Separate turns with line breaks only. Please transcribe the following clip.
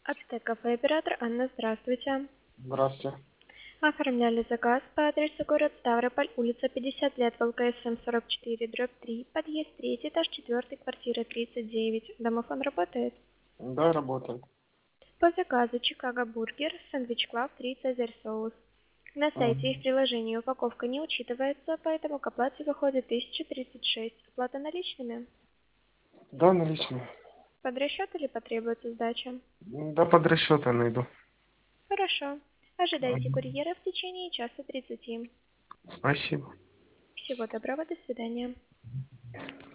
Ацтек кафе оператор Анна, здравствуйте.
Здравствуйте.
Оформляли заказ по адресу город Ставрополь, улица 50 лет, ЛКСМ 44, дробь 3, подъезд 3, этаж 4, квартира 39. Домофон работает?
Да, работает.
По заказу Чикаго бургер, сэндвич клаб 3 цезарь соус. На сайте и в приложении упаковка не учитывается, поэтому к оплате выходит 1036. Оплата наличными?
Да, наличные.
Под расчет или потребуется сдача?
Да, под расчетом найду.
Хорошо. Ожидайте
Мгм.
курьера в течение часа 30.
Спасибо.
Всего доброго, до свидания.